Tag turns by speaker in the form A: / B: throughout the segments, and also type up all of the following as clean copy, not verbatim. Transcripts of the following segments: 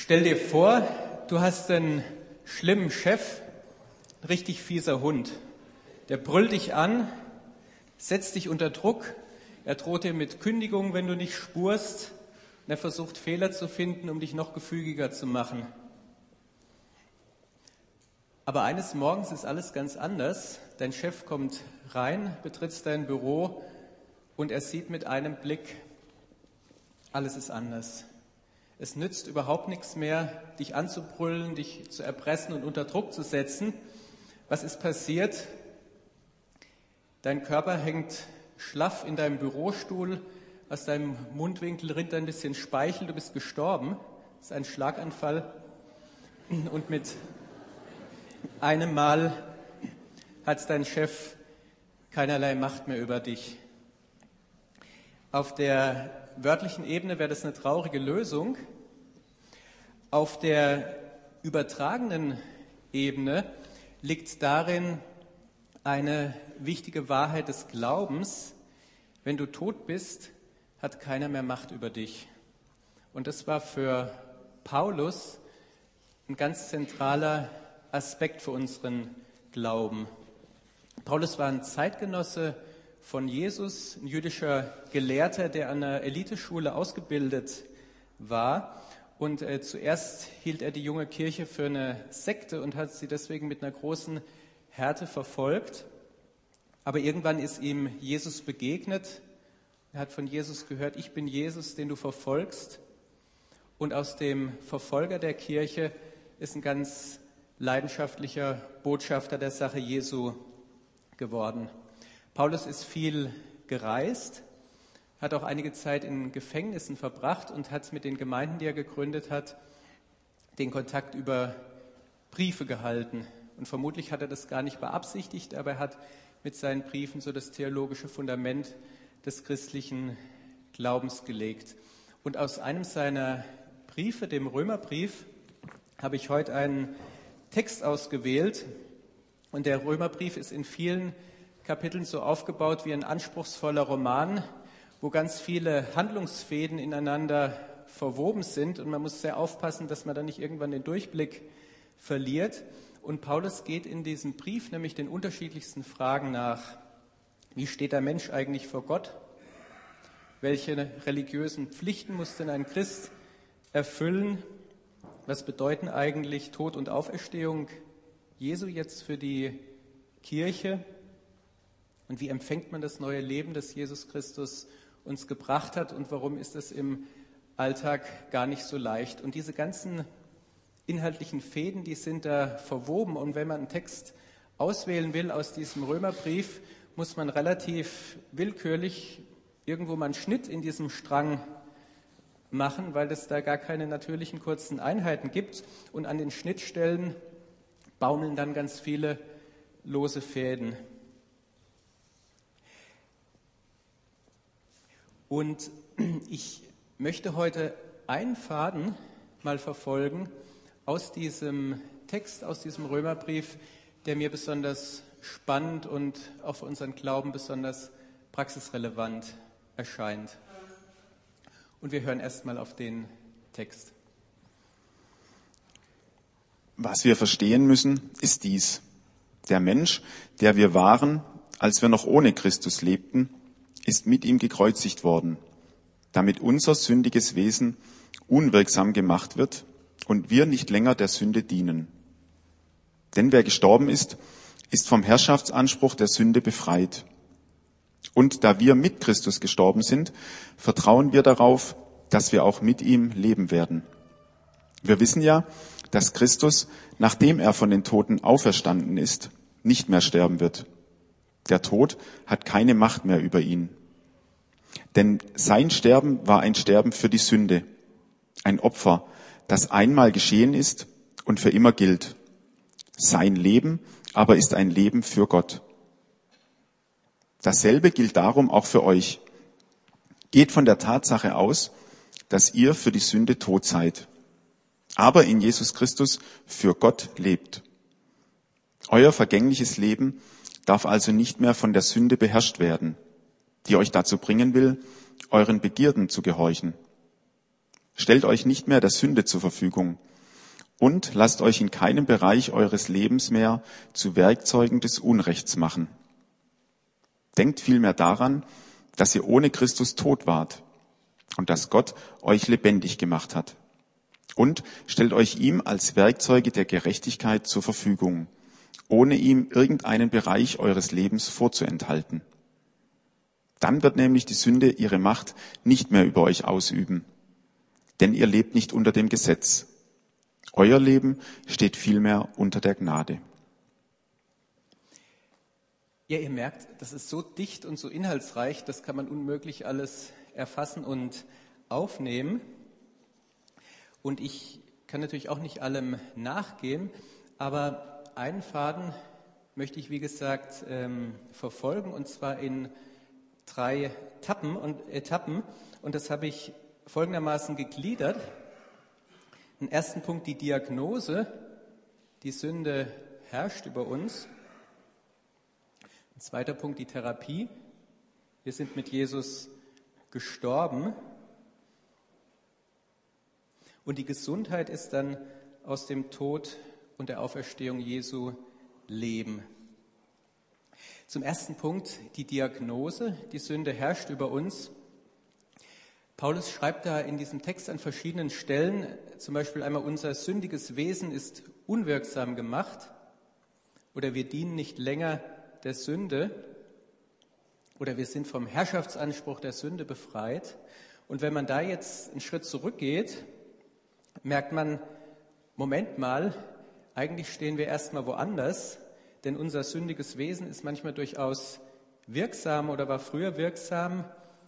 A: Stell dir vor, du hast einen schlimmen Chef, ein richtig fieser Hund. Der brüllt dich an, setzt dich unter Druck, er droht dir mit Kündigung, wenn du nicht spurst, und er versucht Fehler zu finden, um dich noch gefügiger zu machen. Aber eines Morgens ist alles ganz anders. Dein Chef kommt rein, betritt dein Büro und er sieht mit einem Blick, alles ist anders. Es nützt überhaupt nichts mehr, dich anzubrüllen, dich zu erpressen und unter Druck zu setzen. Was ist passiert? Dein Körper hängt schlaff in deinem Bürostuhl, aus deinem Mundwinkel rinnt ein bisschen Speichel, du bist gestorben. Das ist ein Schlaganfall. Und mit einem Mal hat dein Chef keinerlei Macht mehr über dich. Auf der wörtlichen Ebene wäre das eine traurige Lösung. Auf der übertragenen Ebene liegt darin eine wichtige Wahrheit des Glaubens. Wenn du tot bist, hat keiner mehr Macht über dich. Und das war für Paulus ein ganz zentraler Aspekt für unseren Glauben. Paulus war ein Zeitgenosse von Jesus, ein jüdischer Gelehrter, der an einer Eliteschule ausgebildet war. Und zuerst hielt er die junge Kirche für eine Sekte und hat sie deswegen mit einer großen Härte verfolgt. Aber irgendwann ist ihm Jesus begegnet. Er hat von Jesus gehört, ich bin Jesus, den du verfolgst. Und aus dem Verfolger der Kirche ist ein ganz leidenschaftlicher Botschafter der Sache Jesu geworden. Paulus ist viel gereist, hat auch einige Zeit in Gefängnissen verbracht und hat mit den Gemeinden, die er gegründet hat, den Kontakt über Briefe gehalten. Und vermutlich hat er das gar nicht beabsichtigt, aber er hat mit seinen Briefen so das theologische Fundament des christlichen Glaubens gelegt. Und aus einem seiner Briefe, dem Römerbrief, habe ich heute einen Text ausgewählt. Und der Römerbrief ist in vielen Kapiteln so aufgebaut wie ein anspruchsvoller Roman, wo ganz viele Handlungsfäden ineinander verwoben sind. Und man muss sehr aufpassen, dass man da nicht irgendwann den Durchblick verliert. Und Paulus geht in diesem Brief nämlich den unterschiedlichsten Fragen nach. Wie steht der Mensch eigentlich vor Gott? Welche religiösen Pflichten muss denn ein Christ erfüllen? Was bedeuten eigentlich Tod und Auferstehung Jesu jetzt für die Kirche? Und wie empfängt man das neue Leben, das Jesus Christus uns gebracht hat? Und warum ist es im Alltag gar nicht so leicht? Und diese ganzen inhaltlichen Fäden, die sind da verwoben. Und wenn man einen Text auswählen will aus diesem Römerbrief, muss man relativ willkürlich irgendwo mal einen Schnitt in diesem Strang machen, weil es da gar keine natürlichen kurzen Einheiten gibt. Und an den Schnittstellen baumeln dann ganz viele lose Fäden. Und ich möchte heute einen Faden mal verfolgen aus diesem Text, aus diesem Römerbrief, der mir besonders spannend und auch für unseren Glauben besonders praxisrelevant erscheint. Und wir hören erstmal auf den Text.
B: Was wir verstehen müssen, ist dies. Der Mensch, der wir waren, als wir noch ohne Christus lebten, ist mit ihm gekreuzigt worden, damit unser sündiges Wesen unwirksam gemacht wird und wir nicht länger der Sünde dienen. Denn wer gestorben ist, ist vom Herrschaftsanspruch der Sünde befreit. Und da wir mit Christus gestorben sind, vertrauen wir darauf, dass wir auch mit ihm leben werden. Wir wissen ja, dass Christus, nachdem er von den Toten auferstanden ist, nicht mehr sterben wird. Der Tod hat keine Macht mehr über ihn. Denn sein Sterben war ein Sterben für die Sünde, ein Opfer, das einmal geschehen ist und für immer gilt. Sein Leben aber ist ein Leben für Gott. Dasselbe gilt darum auch für euch. Geht von der Tatsache aus, dass ihr für die Sünde tot seid, aber in Jesus Christus für Gott lebt. Euer vergängliches Leben darf also nicht mehr von der Sünde beherrscht werden, die euch dazu bringen will, euren Begierden zu gehorchen. Stellt euch nicht mehr der Sünde zur Verfügung und lasst euch in keinem Bereich eures Lebens mehr zu Werkzeugen des Unrechts machen. Denkt vielmehr daran, dass ihr ohne Christus tot wart und dass Gott euch lebendig gemacht hat. Und stellt euch ihm als Werkzeuge der Gerechtigkeit zur Verfügung, ohne ihm irgendeinen Bereich eures Lebens vorzuenthalten. Dann wird nämlich die Sünde ihre Macht nicht mehr über euch ausüben, denn ihr lebt nicht unter dem Gesetz. Euer Leben steht vielmehr unter der Gnade.
A: Ja, ihr merkt, das ist so dicht und so inhaltsreich, das kann man unmöglich alles erfassen und aufnehmen. Und ich kann natürlich auch nicht allem nachgehen, aber einen Faden möchte ich, wie gesagt, verfolgen, und zwar in 3 Etappen. Und das habe ich folgendermaßen gegliedert. Im ersten Punkt die Diagnose, die Sünde herrscht über uns. Ein zweiter Punkt die Therapie, wir sind mit Jesus gestorben. Und die Gesundheit ist dann aus dem Tod und der Auferstehung Jesu Leben. Zum ersten Punkt die Diagnose, die Sünde herrscht über uns. Paulus schreibt da in diesem Text an verschiedenen Stellen, zum Beispiel einmal, unser sündiges Wesen ist unwirksam gemacht oder wir dienen nicht länger der Sünde oder wir sind vom Herrschaftsanspruch der Sünde befreit. Und wenn man da jetzt einen Schritt zurückgeht, merkt man, Moment mal, eigentlich stehen wir erstmal woanders, denn unser sündiges Wesen ist manchmal durchaus wirksam oder war früher wirksam.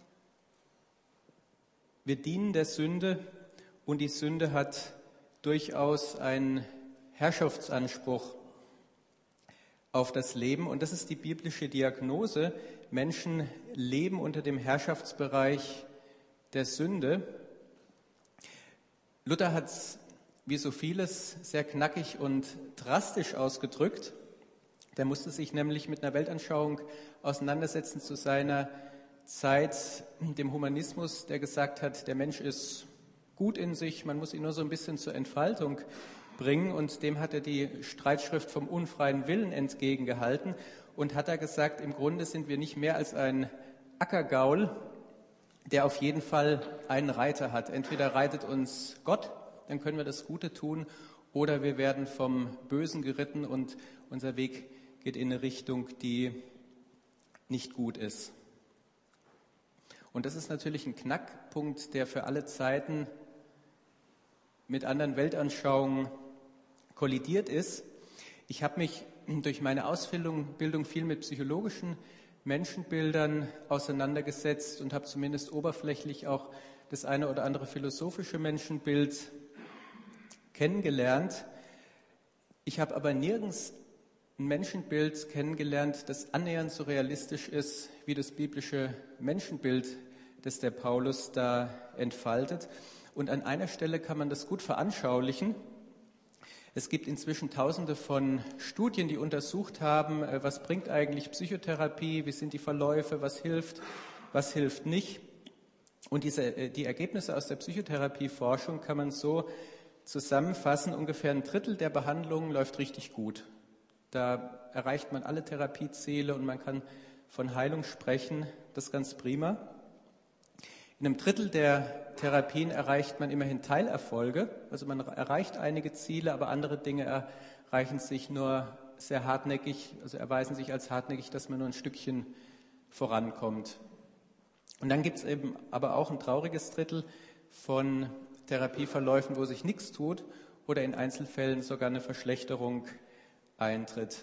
A: Wir dienen der Sünde und die Sünde hat durchaus einen Herrschaftsanspruch auf das Leben. Und das ist die biblische Diagnose. Menschen leben unter dem Herrschaftsbereich der Sünde. Luther hat es, wie so vieles, sehr knackig und drastisch ausgedrückt. Der musste sich nämlich mit einer Weltanschauung auseinandersetzen zu seiner Zeit, dem Humanismus, der gesagt hat, der Mensch ist gut in sich, man muss ihn nur so ein bisschen zur Entfaltung bringen. Und dem hat er die Streitschrift vom unfreien Willen entgegengehalten und hat da gesagt, im Grunde sind wir nicht mehr als ein Ackergaul, der auf jeden Fall einen Reiter hat. Entweder reitet uns Gott, dann können wir das Gute tun, oder wir werden vom Bösen geritten und unser Weg geht in eine Richtung, die nicht gut ist. Und das ist natürlich ein Knackpunkt, der für alle Zeiten mit anderen Weltanschauungen kollidiert ist. Ich habe mich durch meine Ausbildung viel mit psychologischen Menschenbildern auseinandergesetzt und habe zumindest oberflächlich auch das eine oder andere philosophische Menschenbild kennengelernt. Ich habe aber nirgends ein Menschenbild kennengelernt, das annähernd so realistisch ist wie das biblische Menschenbild, das der Paulus da entfaltet. Und an einer Stelle kann man das gut veranschaulichen. Es gibt inzwischen Tausende von Studien, die untersucht haben, was bringt eigentlich Psychotherapie, wie sind die Verläufe, was hilft nicht. Und die Ergebnisse aus der Psychotherapieforschung kann man so zusammenfassen: ungefähr ein Drittel der Behandlungen läuft richtig gut. Da erreicht man alle Therapieziele und man kann von Heilung sprechen. Das ist ganz prima. In einem Drittel der Therapien erreicht man immerhin Teilerfolge. Also man erreicht einige Ziele, aber andere Dinge erreichen sich nur sehr hartnäckig, also erweisen sich als hartnäckig, dass man nur ein Stückchen vorankommt. Und dann gibt es eben aber auch ein trauriges Drittel von Therapieverläufen, wo sich nichts tut oder in Einzelfällen sogar eine Verschlechterung eintritt.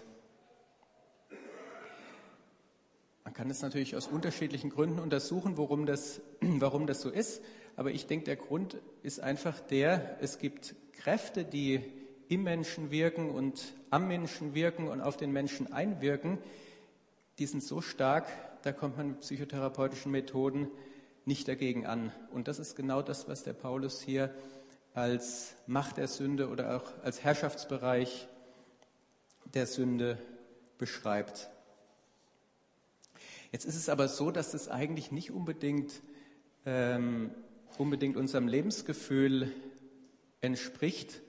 A: Man kann es natürlich aus unterschiedlichen Gründen untersuchen, warum das so ist. Aber ich denke, der Grund ist einfach es gibt Kräfte, die im Menschen wirken und am Menschen wirken und auf den Menschen einwirken. Die sind so stark, da kommt man mit psychotherapeutischen Methoden nicht dagegen an. Und das ist genau das, was der Paulus hier als Macht der Sünde oder auch als Herrschaftsbereich der Sünde beschreibt. Jetzt ist es aber so, dass das eigentlich nicht unbedingt unbedingt unserem Lebensgefühl entspricht.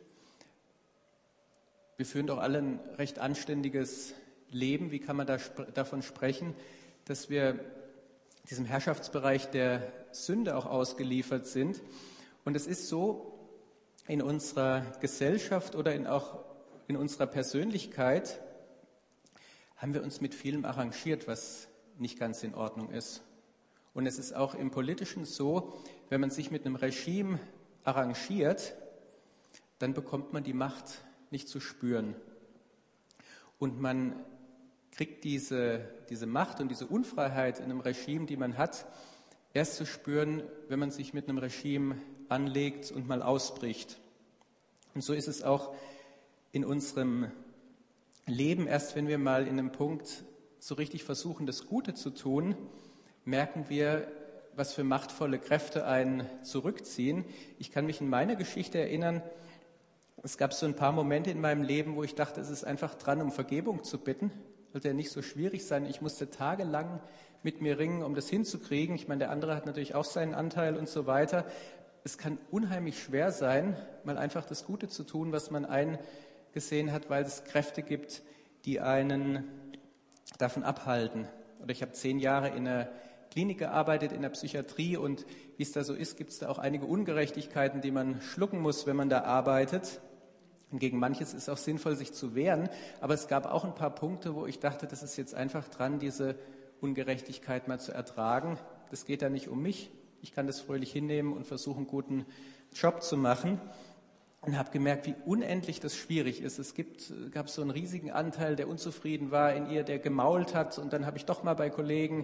A: Wir führen doch alle ein recht anständiges Leben. Wie kann man davon sprechen, dass wir diesem Herrschaftsbereich der Sünde auch ausgeliefert sind? Und es ist so, in unserer Gesellschaft oder auch in unserer Persönlichkeit haben wir uns mit vielem arrangiert, was nicht ganz in Ordnung ist. Und es ist auch im Politischen so, wenn man sich mit einem Regime arrangiert, dann bekommt man die Macht nicht zu spüren. Und man kriegt diese Macht und diese Unfreiheit in einem Regime, die man hat, erst zu spüren, wenn man sich mit einem Regime anlegt und mal ausbricht. Und so ist es auch in unserem Leben. Erst wenn wir mal in einem Punkt so richtig versuchen, das Gute zu tun, merken wir, was für machtvolle Kräfte einen zurückziehen. Ich kann mich in meiner Geschichte erinnern, es gab so ein paar Momente in meinem Leben, wo ich dachte, es ist einfach dran, um Vergebung zu bitten. Sollte ja nicht so schwierig sein. Ich musste tagelang mit mir ringen, um das hinzukriegen. Ich meine, der andere hat natürlich auch seinen Anteil und so weiter. Es kann unheimlich schwer sein, mal einfach das Gute zu tun, was man eingesehen hat, weil es Kräfte gibt, die einen davon abhalten. Oder ich habe 10 Jahre in einer Klinik gearbeitet, in der Psychiatrie, und wie es da so ist, gibt es da auch einige Ungerechtigkeiten, die man schlucken muss, wenn man da arbeitet. Und gegen manches ist auch sinnvoll, sich zu wehren. Aber es gab auch ein paar Punkte, wo ich dachte, das ist jetzt einfach dran, diese Ungerechtigkeit mal zu ertragen. Das geht da nicht um mich. Ich kann das fröhlich hinnehmen und versuchen, einen guten Job zu machen. Und habe gemerkt, wie unendlich das schwierig ist. Es gab so einen riesigen Anteil, der unzufrieden war in ihr, der gemault hat. Und dann habe ich doch mal bei Kollegen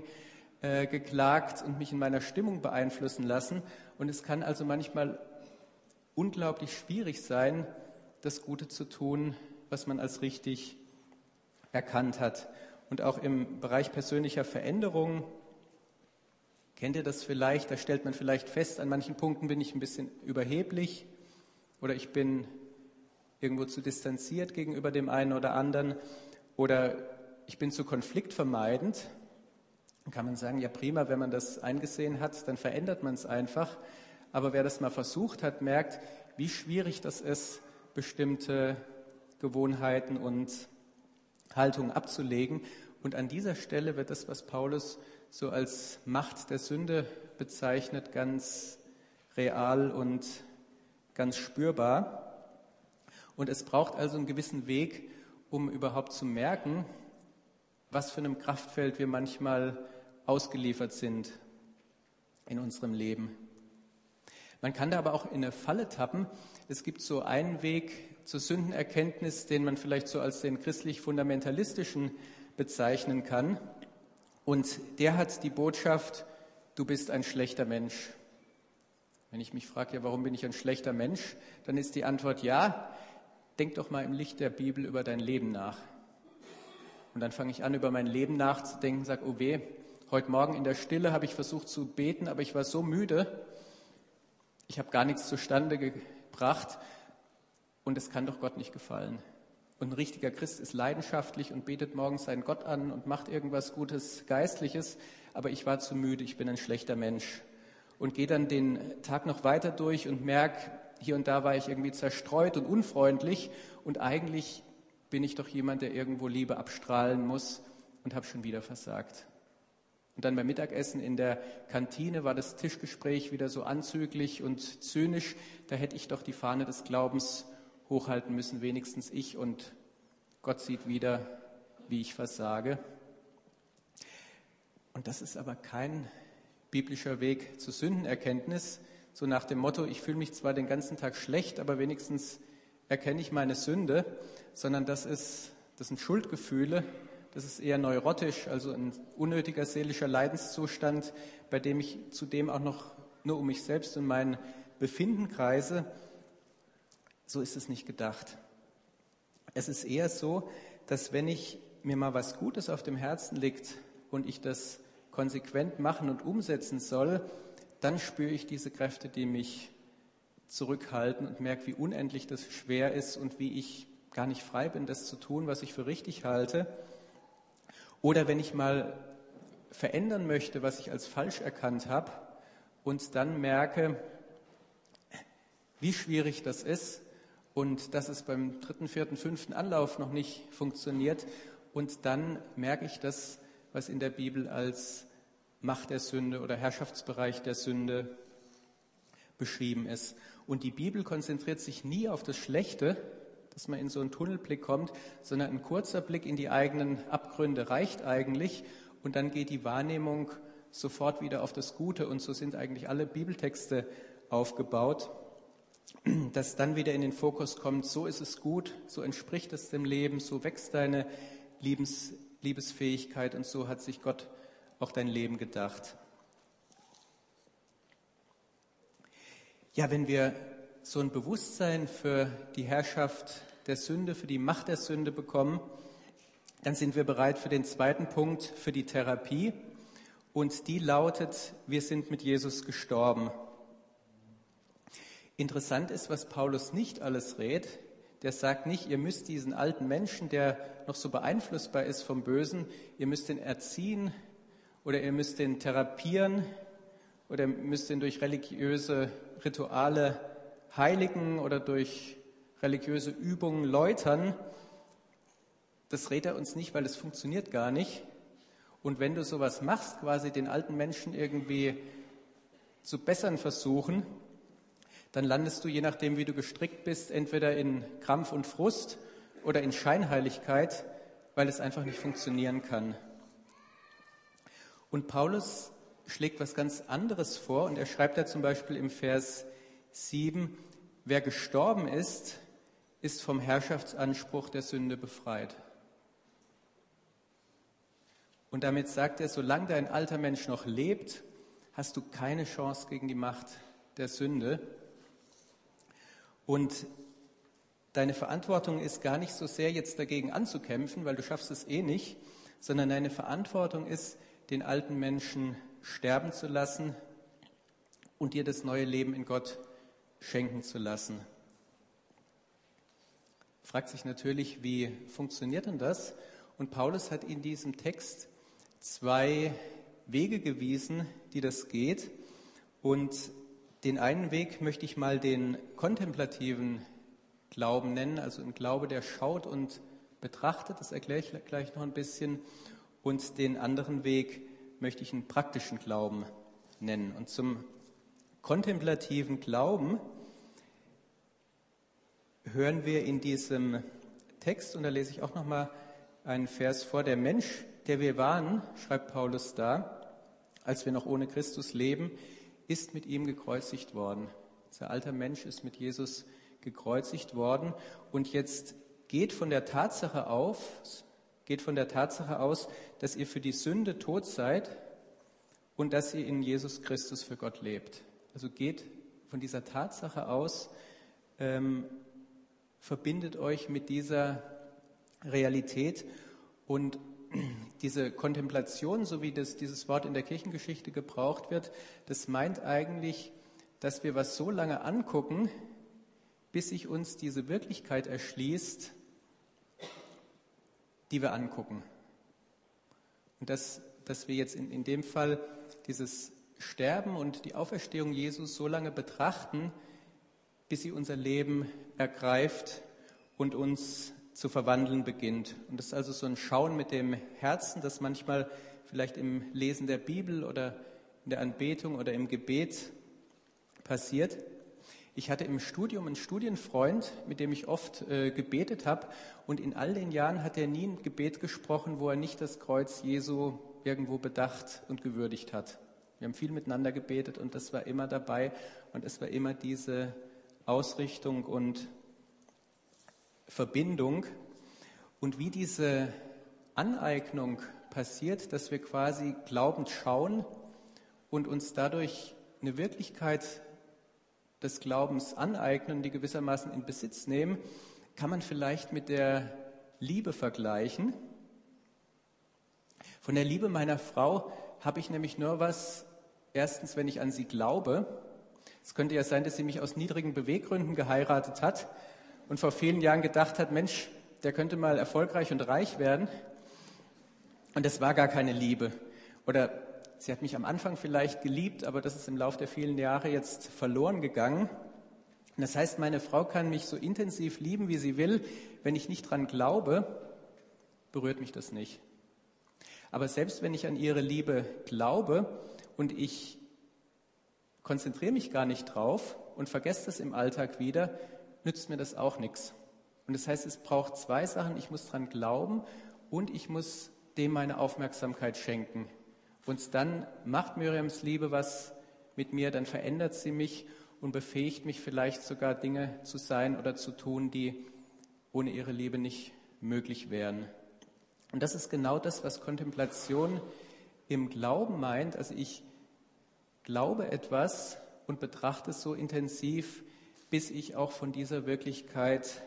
A: geklagt und mich in meiner Stimmung beeinflussen lassen. Und es kann also manchmal unglaublich schwierig sein, das Gute zu tun, was man als richtig erkannt hat. Und auch im Bereich persönlicher Veränderung, kennt ihr das vielleicht? Da stellt man vielleicht fest, an manchen Punkten bin ich ein bisschen überheblich oder ich bin irgendwo zu distanziert gegenüber dem einen oder anderen oder ich bin zu konfliktvermeidend. Dann kann man sagen, ja prima, wenn man das eingesehen hat, dann verändert man es einfach. Aber wer das mal versucht hat, merkt, wie schwierig das ist, bestimmte Gewohnheiten und Haltungen abzulegen. Und an dieser Stelle wird das, was Paulus so als Macht der Sünde bezeichnet, ganz real und ganz spürbar. Und es braucht also einen gewissen Weg, um überhaupt zu merken, was für einem Kraftfeld wir manchmal ausgeliefert sind in unserem Leben. Man kann da aber auch in eine Falle tappen. Es gibt so einen Weg zur Sündenerkenntnis, den man vielleicht so als den christlich-fundamentalistischen bezeichnen kann. Und der hat die Botschaft, du bist ein schlechter Mensch. Wenn ich mich frage, ja, warum bin ich ein schlechter Mensch, dann ist die Antwort ja, denk doch mal im Licht der Bibel über dein Leben nach. Und dann fange ich an, über mein Leben nachzudenken, sage, oh weh, heute Morgen in der Stille habe ich versucht zu beten, aber ich war so müde, ich habe gar nichts zustande gebracht und es kann doch Gott nicht gefallen. Und ein richtiger Christ ist leidenschaftlich und betet morgens seinen Gott an und macht irgendwas Gutes, Geistliches, aber ich war zu müde, ich bin ein schlechter Mensch. Und gehe dann den Tag noch weiter durch und merke, hier und da war ich irgendwie zerstreut und unfreundlich und eigentlich bin ich doch jemand, der irgendwo Liebe abstrahlen muss und habe schon wieder versagt. Und dann beim Mittagessen in der Kantine war das Tischgespräch wieder so anzüglich und zynisch. Da hätte ich doch die Fahne des Glaubens hochhalten müssen, wenigstens ich. Und Gott sieht wieder, wie ich versage. Und das ist aber kein biblischer Weg zur Sündenerkenntnis. So nach dem Motto, ich fühle mich zwar den ganzen Tag schlecht, aber wenigstens erkenne ich meine Sünde. Sondern das sind Schuldgefühle. Das ist eher neurotisch, also ein unnötiger seelischer Leidenszustand, bei dem ich zudem auch noch nur um mich selbst und mein Befinden kreise. So ist es nicht gedacht. Es ist eher so, dass wenn ich mir mal was Gutes auf dem Herzen liegt und ich das konsequent machen und umsetzen soll, dann spüre ich diese Kräfte, die mich zurückhalten und merke, wie unendlich das schwer ist und wie ich gar nicht frei bin, das zu tun, was ich für richtig halte. Oder wenn ich mal verändern möchte, was ich als falsch erkannt habe und dann merke, wie schwierig das ist und dass es beim 3., 4., 5. Anlauf noch nicht funktioniert. Und dann merke ich das, was in der Bibel als Macht der Sünde oder Herrschaftsbereich der Sünde beschrieben ist. Und die Bibel konzentriert sich nie auf das Schlechte, dass man in so einen Tunnelblick kommt, sondern ein kurzer Blick in die eigenen Abgründe reicht eigentlich. Und dann geht die Wahrnehmung sofort wieder auf das Gute. Und so sind eigentlich alle Bibeltexte aufgebaut, dass dann wieder in den Fokus kommt, so ist es gut, so entspricht es dem Leben, so wächst deine Liebesfähigkeit und so hat sich Gott auch dein Leben gedacht. Ja, wenn wir so ein Bewusstsein für die Herrschaft der Sünde, für die Macht der Sünde bekommen, dann sind wir bereit für den zweiten Punkt, für die Therapie. Und die lautet, wir sind mit Jesus gestorben. Interessant ist, was Paulus nicht alles rät. Der sagt nicht, ihr müsst diesen alten Menschen, der noch so beeinflussbar ist vom Bösen, ihr müsst ihn erziehen oder ihr müsst ihn therapieren oder ihr müsst ihn durch religiöse Rituale heiligen oder durch religiöse Übungen läutern. Das rät er uns nicht, weil es funktioniert gar nicht. Und wenn du sowas machst, quasi den alten Menschen irgendwie zu bessern versuchen, dann landest du, je nachdem wie du gestrickt bist, entweder in Krampf und Frust oder in Scheinheiligkeit, weil es einfach nicht funktionieren kann. Und Paulus schlägt was ganz anderes vor und er schreibt da zum Beispiel im Vers 7, wer gestorben ist, ist vom Herrschaftsanspruch der Sünde befreit. Und damit sagt er, solange dein alter Mensch noch lebt, hast du keine Chance gegen die Macht der Sünde. Und deine Verantwortung ist gar nicht so sehr, jetzt dagegen anzukämpfen, weil du schaffst es eh nicht, sondern deine Verantwortung ist, den alten Menschen sterben zu lassen und dir das neue Leben in Gott schenken zu lassen. Fragt sich natürlich, wie funktioniert denn das? Und Paulus hat in diesem Text 2 Wege gewiesen, die das geht. Und den einen Weg möchte ich mal den kontemplativen Glauben nennen, also ein Glaube, der schaut und betrachtet, das erkläre ich gleich noch ein bisschen. Und den anderen Weg möchte ich einen praktischen Glauben nennen. Und zum kontemplativen Glauben hören wir in diesem Text, und da lese ich auch noch mal einen Vers vor, der Mensch, der wir waren, schreibt Paulus da, als wir noch ohne Christus leben, ist mit ihm gekreuzigt worden. Unser alter Mensch ist mit Jesus gekreuzigt worden und jetzt geht von der Tatsache aus, dass ihr für die Sünde tot seid und dass ihr in Jesus Christus für Gott lebt. Also geht von dieser Tatsache aus, verbindet euch mit dieser Realität und diese Kontemplation, so wie dieses Wort in der Kirchengeschichte gebraucht wird, das meint eigentlich, dass wir was so lange angucken, bis sich uns diese Wirklichkeit erschließt, die wir angucken. Und dass wir jetzt in dem Fall dieses Sterben und die Auferstehung Jesus so lange betrachten, bis sie unser Leben ergreift und uns zu verwandeln beginnt. Und das ist also so ein Schauen mit dem Herzen, das manchmal vielleicht im Lesen der Bibel oder in der Anbetung oder im Gebet passiert. Ich hatte im Studium einen Studienfreund, mit dem ich oft gebetet habe. Und in all den Jahren hat er nie ein Gebet gesprochen, wo er nicht das Kreuz Jesu irgendwo bedacht und gewürdigt hat. Wir haben viel miteinander gebetet und das war immer dabei. Und es war immer diese Ausrichtung und Verbindung. Und wie diese Aneignung passiert, dass wir quasi glaubend schauen und uns dadurch eine Wirklichkeit des Glaubens aneignen, die gewissermaßen in Besitz nehmen, kann man vielleicht mit der Liebe vergleichen. Von der Liebe meiner Frau habe ich nämlich nur was, erstens, wenn ich an sie glaube. Es könnte ja sein, dass sie mich aus niedrigen Beweggründen geheiratet hat und vor vielen Jahren gedacht hat, Mensch, der könnte mal erfolgreich und reich werden. Und das war gar keine Liebe. Oder sie hat mich am Anfang vielleicht geliebt, aber das ist im Laufe der vielen Jahre jetzt verloren gegangen. Und das heißt, meine Frau kann mich so intensiv lieben, wie sie will. Wenn ich nicht dran glaube, berührt mich das nicht. Aber selbst wenn ich an ihre Liebe glaube und ich konzentriere mich gar nicht drauf und vergesse das im Alltag wieder, nützt mir das auch nichts. Und das heißt, es braucht zwei Sachen. Ich muss dran glauben und ich muss dem meine Aufmerksamkeit schenken. Und dann macht Miriams Liebe was mit mir, dann verändert sie mich und befähigt mich vielleicht sogar Dinge zu sein oder zu tun, die ohne ihre Liebe nicht möglich wären. Und das ist genau das, was Kontemplation im Glauben meint. Also ich glaube etwas und betrachte es so intensiv, bis ich auch von dieser Wirklichkeit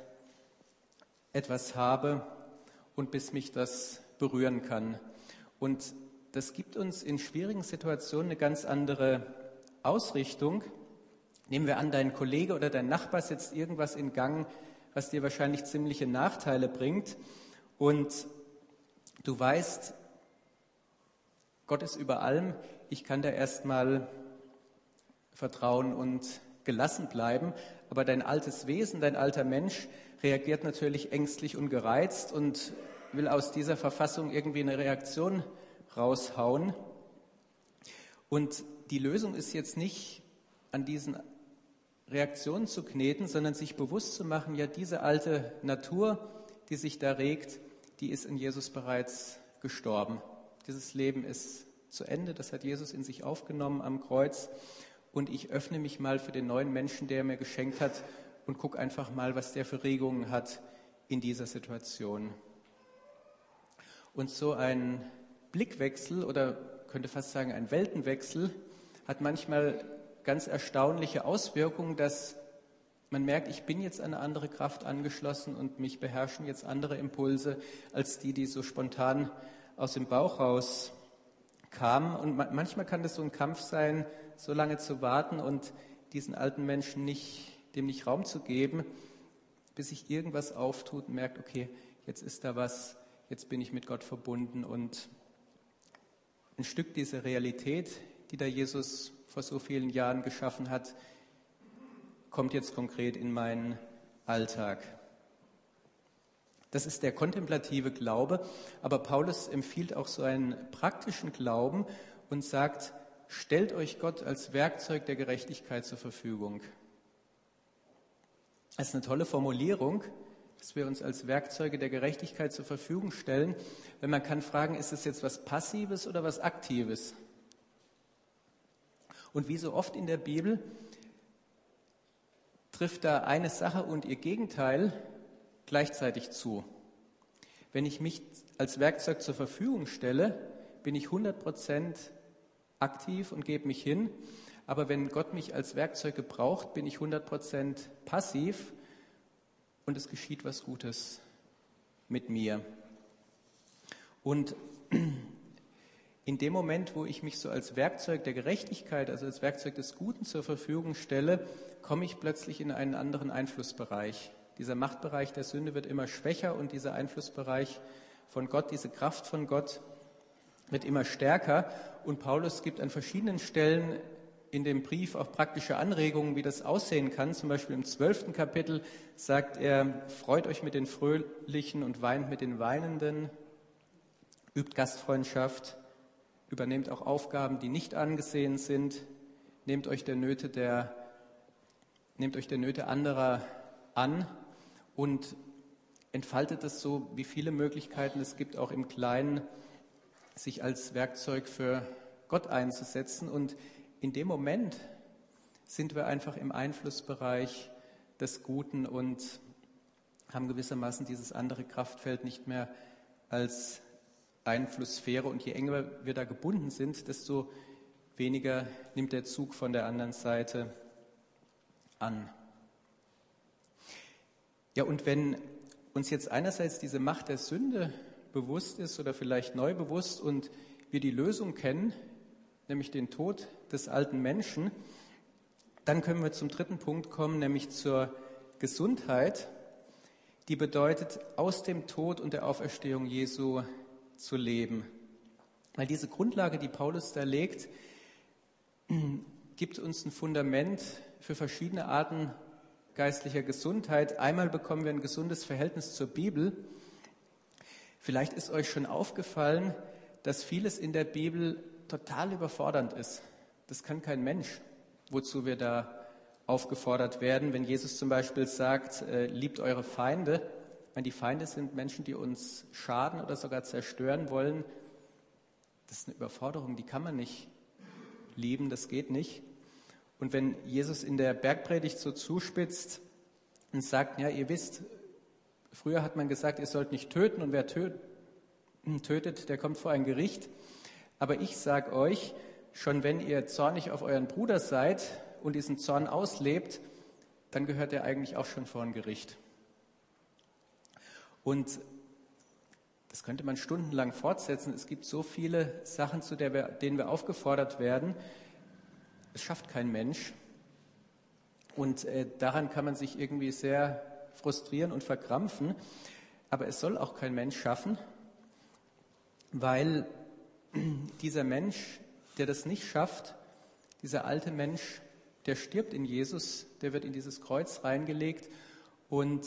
A: etwas habe und bis mich das berühren kann. Und das gibt uns in schwierigen Situationen eine ganz andere Ausrichtung. Nehmen wir an, dein Kollege oder dein Nachbar setzt irgendwas in Gang, was dir wahrscheinlich ziemliche Nachteile bringt. Und du weißt, Gott ist über allem. Ich kann da erstmal vertrauen und gelassen bleiben. Aber dein altes Wesen, dein alter Mensch reagiert natürlich ängstlich und gereizt und will aus dieser Verfassung irgendwie eine Reaktion raushauen. Und die Lösung ist jetzt nicht, an diesen Reaktionen zu kneten, sondern sich bewusst zu machen, ja, diese alte Natur, die sich da regt, die ist in Jesus bereits gestorben. Dieses Leben ist zu Ende, das hat Jesus in sich aufgenommen am Kreuz. Und ich öffne mich mal für den neuen Menschen, der er mir geschenkt hat, und gucke einfach mal, was der für Regungen hat in dieser Situation. Und so ein Blickwechsel oder könnte fast sagen ein Weltenwechsel hat manchmal ganz erstaunliche Auswirkungen, dass man merkt, ich bin jetzt an eine andere Kraft angeschlossen und mich beherrschen jetzt andere Impulse als die so spontan aus dem Bauch raus kamen. Und manchmal kann das so ein Kampf sein, so lange zu warten und diesen alten Menschen dem nicht Raum zu geben, bis sich irgendwas auftut und merkt, okay, jetzt ist da was, jetzt bin ich mit Gott verbunden und ein Stück dieser Realität, die da Jesus vor so vielen Jahren geschaffen hat, kommt jetzt konkret in meinen Alltag. Das ist der kontemplative Glaube, aber Paulus empfiehlt auch so einen praktischen Glauben und sagt, stellt euch Gott als Werkzeug der Gerechtigkeit zur Verfügung. Das ist eine tolle Formulierung, dass wir uns als Werkzeuge der Gerechtigkeit zur Verfügung stellen, wenn man kann fragen, ist es jetzt was Passives oder was Aktives? Und wie so oft in der Bibel trifft da eine Sache und ihr Gegenteil gleichzeitig zu. Wenn ich mich als Werkzeug zur Verfügung stelle, bin ich 100% aktiv und gebe mich hin. Aber wenn Gott mich als Werkzeug gebraucht, bin ich 100% passiv und es geschieht was Gutes mit mir. Und in dem Moment, wo ich mich so als Werkzeug der Gerechtigkeit, also als Werkzeug des Guten zur Verfügung stelle, komme ich plötzlich in einen anderen Einflussbereich. Dieser Machtbereich der Sünde wird immer schwächer und dieser Einflussbereich von Gott, diese Kraft von Gott wird immer stärker. Und Paulus gibt an verschiedenen Stellen in dem Brief auch praktische Anregungen, wie das aussehen kann. Zum Beispiel im 12. Kapitel sagt er, freut euch mit den Fröhlichen und weint mit den Weinenden, übt Gastfreundschaft, übernehmt auch Aufgaben, die nicht angesehen sind, nehmt euch der Nöte anderer an und entfaltet es so, wie viele Möglichkeiten es gibt, auch im Kleinen, sich als Werkzeug für Gott einzusetzen. Und in dem Moment sind wir einfach im Einflussbereich des Guten und haben gewissermaßen dieses andere Kraftfeld nicht mehr als Einflusssphäre. Und je enger wir da gebunden sind, desto weniger nimmt der Zug von der anderen Seite an. Ja, und wenn uns jetzt einerseits diese Macht der Sünde bewusst ist oder vielleicht neu bewusst und wir die Lösung kennen, nämlich den Tod des alten Menschen, dann können wir zum dritten Punkt kommen, nämlich zur Gesundheit, die bedeutet, aus dem Tod und der Auferstehung Jesu zu leben. Weil diese Grundlage, die Paulus da legt, gibt uns ein Fundament für verschiedene Arten geistlicher Gesundheit. Einmal bekommen wir ein gesundes Verhältnis zur Bibel. Vielleicht ist euch schon aufgefallen, dass vieles in der Bibel total überfordernd ist. Das kann kein Mensch, wozu wir da aufgefordert werden. Wenn Jesus zum Beispiel sagt, liebt eure Feinde, wenn die Feinde sind Menschen, die uns schaden oder sogar zerstören wollen, das ist eine Überforderung, die kann man nicht lieben, das geht nicht. Und wenn Jesus in der Bergpredigt so zuspitzt und sagt, ja, ihr wisst, früher hat man gesagt, ihr sollt nicht töten und wer tötet, der kommt vor ein Gericht. Aber ich sage euch, schon wenn ihr zornig auf euren Bruder seid und diesen Zorn auslebt, dann gehört er eigentlich auch schon vor ein Gericht. Und das könnte man stundenlang fortsetzen. Es gibt so viele Sachen, zu denen wir aufgefordert werden. Es schafft kein Mensch. Und daran kann man sich irgendwie sehr frustrieren und verkrampfen. Aber es soll auch kein Mensch schaffen, weil dieser Mensch, der das nicht schafft, dieser alte Mensch, der stirbt in Jesus, der wird in dieses Kreuz reingelegt und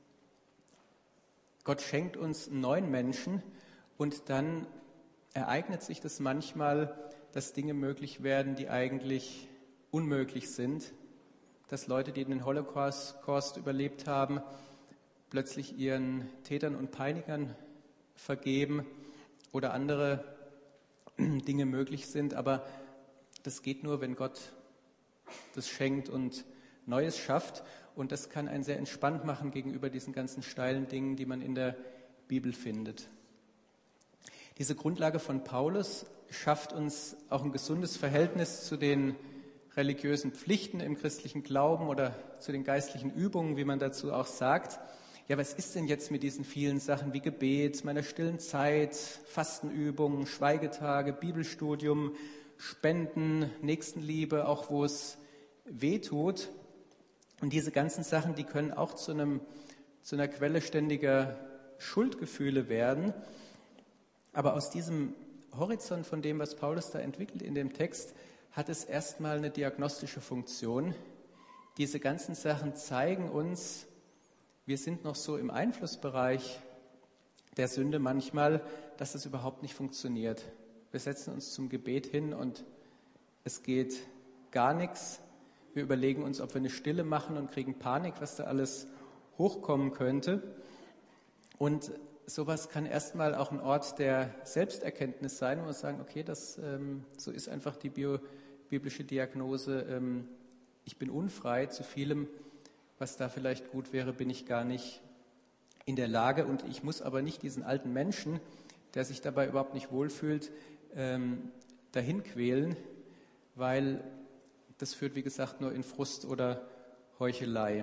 A: Gott schenkt uns einen neuen Menschen und dann ereignet sich das manchmal, dass Dinge möglich werden, die eigentlich unmöglich sind, dass Leute, die den Holocaust überlebt haben, plötzlich ihren Tätern und Peinigern vergeben oder andere Dinge möglich sind, aber das geht nur, wenn Gott das schenkt und Neues schafft und das kann einen sehr entspannt machen gegenüber diesen ganzen steilen Dingen, die man in der Bibel findet. Diese Grundlage von Paulus schafft uns auch ein gesundes Verhältnis zu den religiösen Pflichten im christlichen Glauben oder zu den geistlichen Übungen, wie man dazu auch sagt. Ja, was ist denn jetzt mit diesen vielen Sachen wie Gebet, meiner stillen Zeit, Fastenübungen, Schweigetage, Bibelstudium, Spenden, Nächstenliebe, auch wo es weh tut? Und diese ganzen Sachen, die können auch zu einer Quelle ständiger Schuldgefühle werden. Aber aus diesem Horizont von dem, was Paulus da entwickelt in dem Text, hat es erstmal eine diagnostische Funktion. Diese ganzen Sachen zeigen uns, wir sind noch so im Einflussbereich der Sünde manchmal, dass es überhaupt nicht funktioniert. Wir setzen uns zum Gebet hin und es geht gar nichts. Wir überlegen uns, ob wir eine Stille machen und kriegen Panik, was da alles hochkommen könnte. Und sowas kann erstmal auch ein Ort der Selbsterkenntnis sein, wo wir sagen, okay, so ist einfach die biblische Diagnose, ich bin unfrei, zu vielem, was da vielleicht gut wäre, bin ich gar nicht in der Lage und ich muss aber nicht diesen alten Menschen, der sich dabei überhaupt nicht wohlfühlt, dahin quälen, weil das führt, wie gesagt, nur in Frust oder Heuchelei.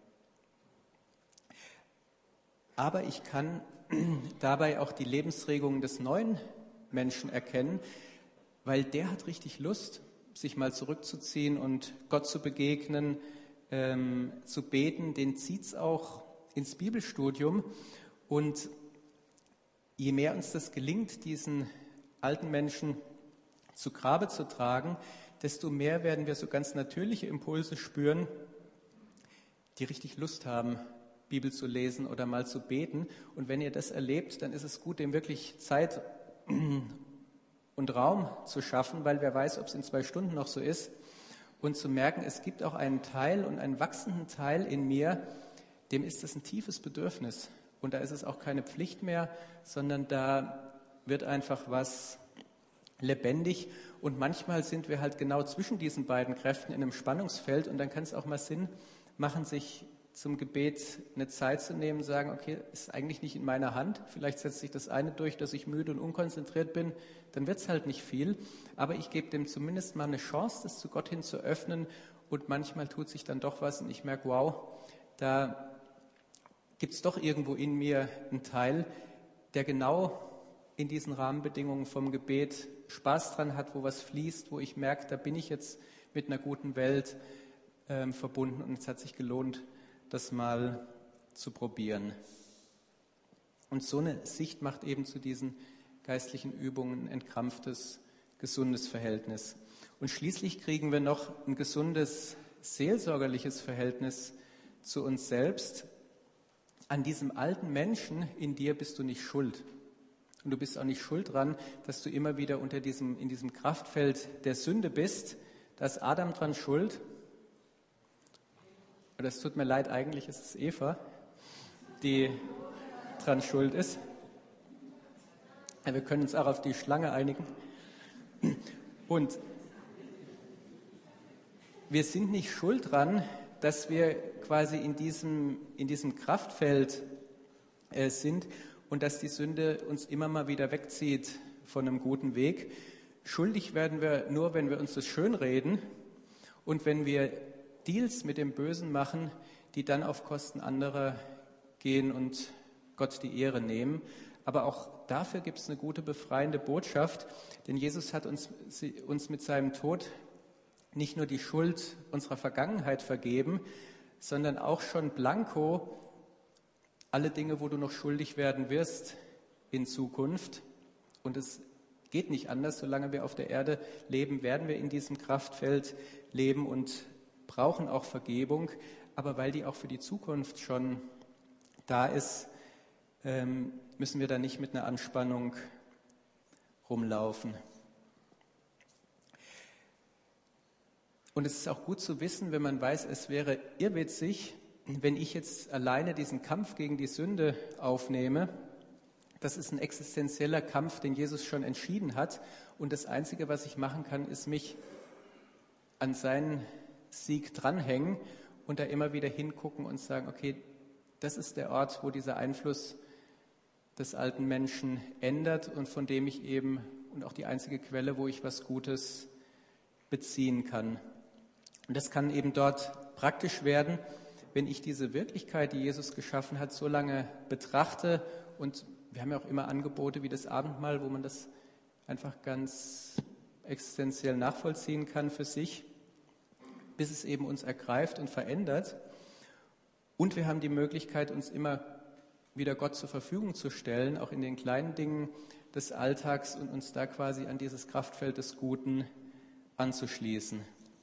A: Aber ich kann dabei auch die Lebensregungen des neuen Menschen erkennen, weil der hat richtig Lust, sich mal zurückzuziehen und Gott zu begegnen, zu beten, den zieht es auch ins Bibelstudium. Und je mehr uns das gelingt, diesen alten Menschen zu Grabe zu tragen, desto mehr werden wir so ganz natürliche Impulse spüren, die richtig Lust haben, Bibel zu lesen oder mal zu beten. Und wenn ihr das erlebt, dann ist es gut, dem wirklich Zeit und Raum zu schaffen, weil wer weiß, ob es in 2 Stunden noch so ist. Und zu merken, es gibt auch einen Teil und einen wachsenden Teil in mir, dem ist das ein tiefes Bedürfnis. Und da ist es auch keine Pflicht mehr, sondern da wird einfach was lebendig. Und manchmal sind wir halt genau zwischen diesen beiden Kräften in einem Spannungsfeld. Und dann kann es auch mal Sinn machen, sich zum Gebet eine Zeit zu nehmen, sagen, okay, ist eigentlich nicht in meiner Hand. Vielleicht setzt sich das eine durch, dass ich müde und unkonzentriert bin. Dann wird es halt nicht viel. Aber ich gebe dem zumindest mal eine Chance, das zu Gott hin zu öffnen. Und manchmal tut sich dann doch was und ich merke, wow, da gibt es doch irgendwo in mir einen Teil, der genau in diesen Rahmenbedingungen vom Gebet Spaß dran hat, wo was fließt, wo ich merke, da bin ich jetzt mit einer guten Welt verbunden und es hat sich gelohnt, das mal zu probieren. Und so eine Sicht macht eben zu diesen geistlichen Übungen ein entkrampftes, gesundes Verhältnis. Und schließlich kriegen wir noch ein gesundes, seelsorgerliches Verhältnis zu uns selbst. An diesem alten Menschen in dir bist du nicht schuld. Und du bist auch nicht schuld dran, dass du immer wieder in diesem Kraftfeld der Sünde bist. Da ist Adam dran schuld. Oder es tut mir leid, eigentlich ist es Eva, die dran schuld ist. Wir können uns auch auf die Schlange einigen. Und wir sind nicht schuld dran, dass wir quasi in diesem Kraftfeld sind und dass die Sünde uns immer mal wieder wegzieht von einem guten Weg. Schuldig werden wir nur, wenn wir uns das schönreden und wenn wir Deals mit dem Bösen machen, die dann auf Kosten anderer gehen und Gott die Ehre nehmen. Aber auch dafür gibt es eine gute, befreiende Botschaft, denn Jesus hat uns mit seinem Tod nicht nur die Schuld unserer Vergangenheit vergeben, sondern auch schon blanko alle Dinge, wo du noch schuldig werden wirst in Zukunft. Und es geht nicht anders, solange wir auf der Erde leben, werden wir in diesem Kraftfeld leben und brauchen auch Vergebung. Aber weil die auch für die Zukunft schon da ist, müssen wir da nicht mit einer Anspannung rumlaufen. Und es ist auch gut zu wissen, wenn man weiß, es wäre irrwitzig, wenn ich jetzt alleine diesen Kampf gegen die Sünde aufnehme. Das ist ein existenzieller Kampf, den Jesus schon entschieden hat. Und das Einzige, was ich machen kann, ist mich an seinen Sieg dranhängen und da immer wieder hingucken und sagen, okay, das ist der Ort, wo dieser Einfluss des alten Menschen ändert und von dem ich eben, und auch die einzige Quelle, wo ich was Gutes beziehen kann. Und das kann eben dort praktisch werden, wenn ich diese Wirklichkeit, die Jesus geschaffen hat, so lange betrachte. Und wir haben ja auch immer Angebote wie das Abendmahl, wo man das einfach ganz existenziell nachvollziehen kann für sich, bis es eben uns ergreift und verändert. Und wir haben die Möglichkeit, uns immer wieder Gott zur Verfügung zu stellen, auch in den kleinen Dingen des Alltags und uns da quasi an dieses Kraftfeld des Guten anzuschließen.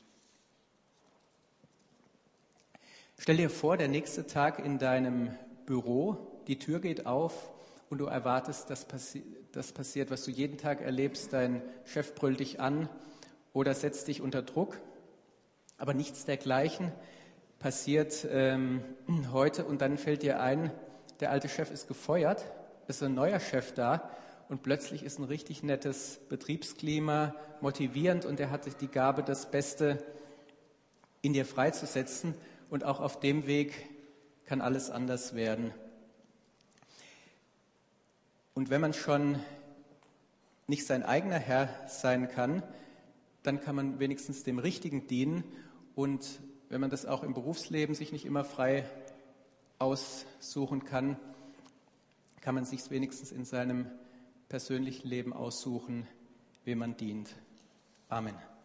A: Stell dir vor, der nächste Tag in deinem Büro, die Tür geht auf und du erwartest, dass das passiert, was du jeden Tag erlebst. Dein Chef brüllt dich an oder setzt dich unter Druck. Aber nichts dergleichen passiert heute und dann fällt dir ein, der alte Chef ist gefeuert, ist ein neuer Chef da und plötzlich ist ein richtig nettes Betriebsklima, motivierend und er hat die Gabe, das Beste in dir freizusetzen. Und auch auf dem Weg kann alles anders werden. Und wenn man schon nicht sein eigener Herr sein kann, dann kann man wenigstens dem Richtigen dienen. Und wenn man das auch im Berufsleben sich nicht immer frei aussuchen kann, kann man sich wenigstens in seinem persönlichen Leben aussuchen, wem man dient. Amen.